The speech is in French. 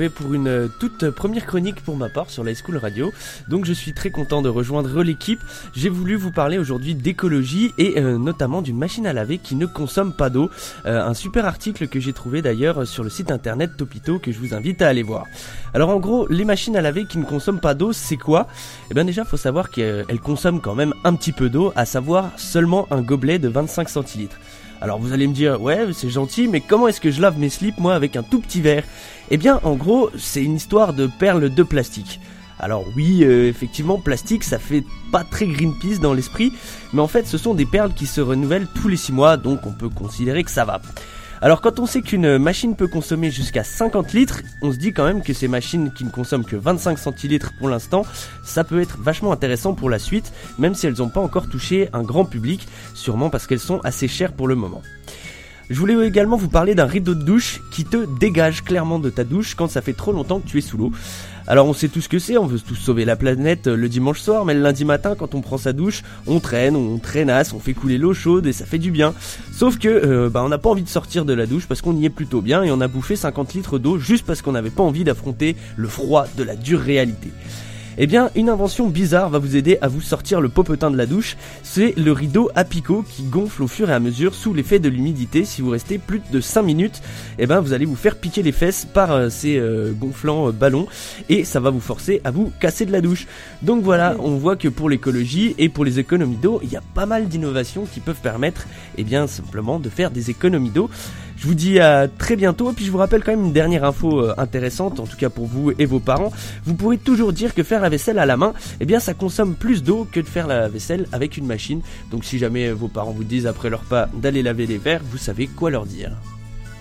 Pour une toute première chronique pour ma part sur la High School Radio. Donc je suis très content de rejoindre l'équipe. J'ai voulu vous parler aujourd'hui d'écologie et notamment d'une machine à laver qui ne consomme pas d'eau. Un super article que j'ai trouvé d'ailleurs sur le site internet Topito que je vous invite à aller voir. Alors en gros, les machines à laver qui ne consomment pas d'eau, c'est quoi ? Eh bien déjà, faut savoir qu'elles consomment quand même un petit peu d'eau, à savoir seulement un gobelet de 25 centilitres. Alors vous allez me dire, ouais c'est gentil, mais comment est-ce que je lave mes slips moi avec un tout petit verre ? Eh bien en gros c'est une histoire de perles de plastique. Alors oui, effectivement plastique ça fait pas très Greenpeace dans l'esprit, mais en fait ce sont des perles qui se renouvellent tous les 6 mois, donc on peut considérer que ça va. Alors quand on sait qu'une machine peut consommer jusqu'à 50 litres, on se dit quand même que ces machines qui ne consomment que 25 centilitres pour l'instant, ça peut être vachement intéressant pour la suite, même si elles n'ont pas encore touché un grand public, sûrement parce qu'elles sont assez chères pour le moment. Je voulais également vous parler d'un rideau de douche qui te dégage clairement de ta douche quand ça fait trop longtemps que tu es sous l'eau. Alors on sait tout ce que c'est, on veut tous sauver la planète le dimanche soir, mais le lundi matin quand on prend sa douche, on traînasse, on fait couler l'eau chaude et ça fait du bien. Sauf que on n'a pas envie de sortir de la douche parce qu'on y est plutôt bien et on a bouffé 50 litres d'eau juste parce qu'on n'avait pas envie d'affronter le froid de la dure réalité. Eh bien, une invention bizarre va vous aider à vous sortir le popotin de la douche, c'est le rideau à picot qui gonfle au fur et à mesure sous l'effet de l'humidité. Si vous restez plus de 5 minutes, vous allez vous faire piquer les fesses par ces gonflants ballons et ça va vous forcer à vous casser de la douche. Donc voilà, on voit que pour l'écologie et pour les économies d'eau, il y a pas mal d'innovations qui peuvent permettre simplement de faire des économies d'eau. Je vous dis à très bientôt et puis je vous rappelle quand même une dernière info intéressante, en tout cas pour vous et vos parents. Vous pourrez toujours dire que faire la vaisselle à la main, ça consomme plus d'eau que de faire la vaisselle avec une machine. Donc si jamais vos parents vous disent après leur repas d'aller laver les verres, vous savez quoi leur dire.